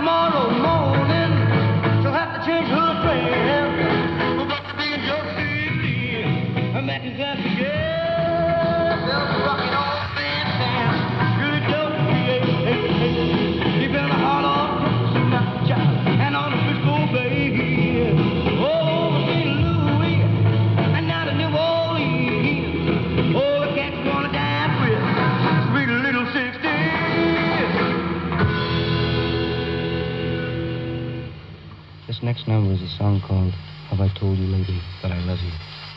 tomorrow morning she'll have to change her dress. We've got to be in your city, and that is that yeah. Just rocking on fantastic. Good dope, hey, hey, hey. Deep in the heart of Texas, child, and on the Frisco Bay. Oh, St. Louis, and now to New Orleans. Oh, the cats wanna dance with sweet little 60. This next number is a song called Have I Told You Lately That I Love You.